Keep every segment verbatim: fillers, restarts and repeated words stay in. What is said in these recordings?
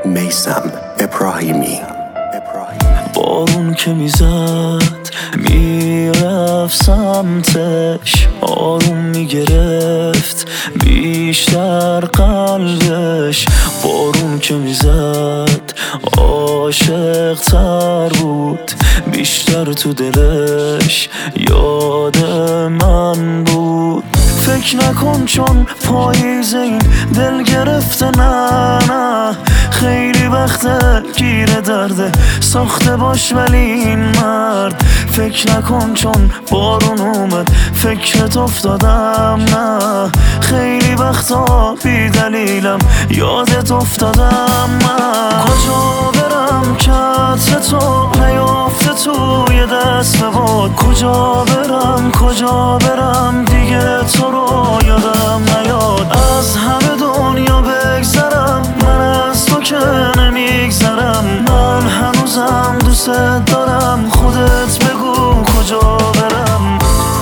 میثم ابراهیمی. بارون که میزد میرفت سمتش، آروم میگرفت بیشتر قلبش. بارون که میزد عاشق تر بود، بیشتر تو دلش یاد من بود. فکر نکن چون پاییز این دل گرفته، نه نه خیلی وقته گیر درده ساخته باش ولی این مرد. فکر نکن چون بارون اومد فکرت افتادم، نه خیلی وقتا بی دلیلم یادت افتادم. من کجا برم که عطر تو نیافته توی دست باد؟ کجا برم کجا برم دیگه تو رو یادم نیاد. از همه دنیا بگذرم من از تو که نمیگذرم. من هنوزم دوست دارم، خودت بگو کجا برم.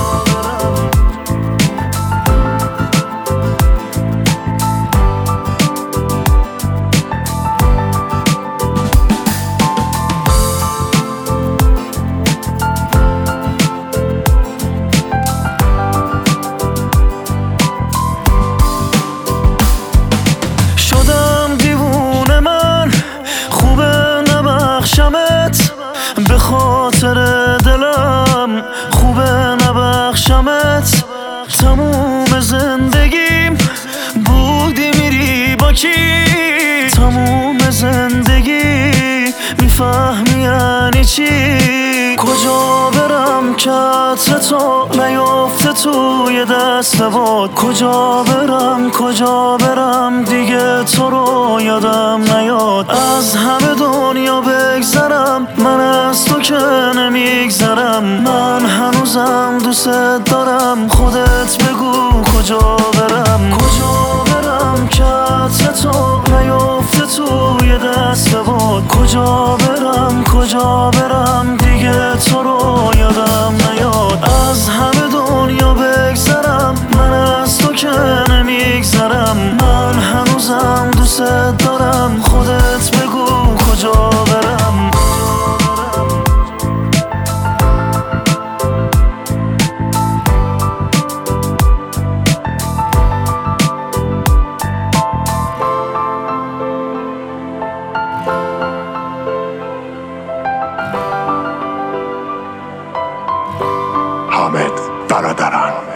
به خاطر دلم خوبه نبخشمت. تموم زندگیم بودی میری با کی؟ تموم زندگی میفهمی یعنی چی؟ کجا برم که عطر تو نیافته توی دست باد؟ کجا برم کجا برم دیگه تو رو یادم نیاد. از همه دنیا بگذرم من از تو که نمیگذرم. من هنوزم دوست دارم، خودت بگو کجا برم. کجا برم که عطر تو نیافته توی دست باد؟ کجا برم کجا برم دیگه تو رو یادم نیاد. از همه دنیا بگذرم من از تو که نمیگذرم. من هنوزم دوست دارم، خودت بگو کجا برم. حامد برادران.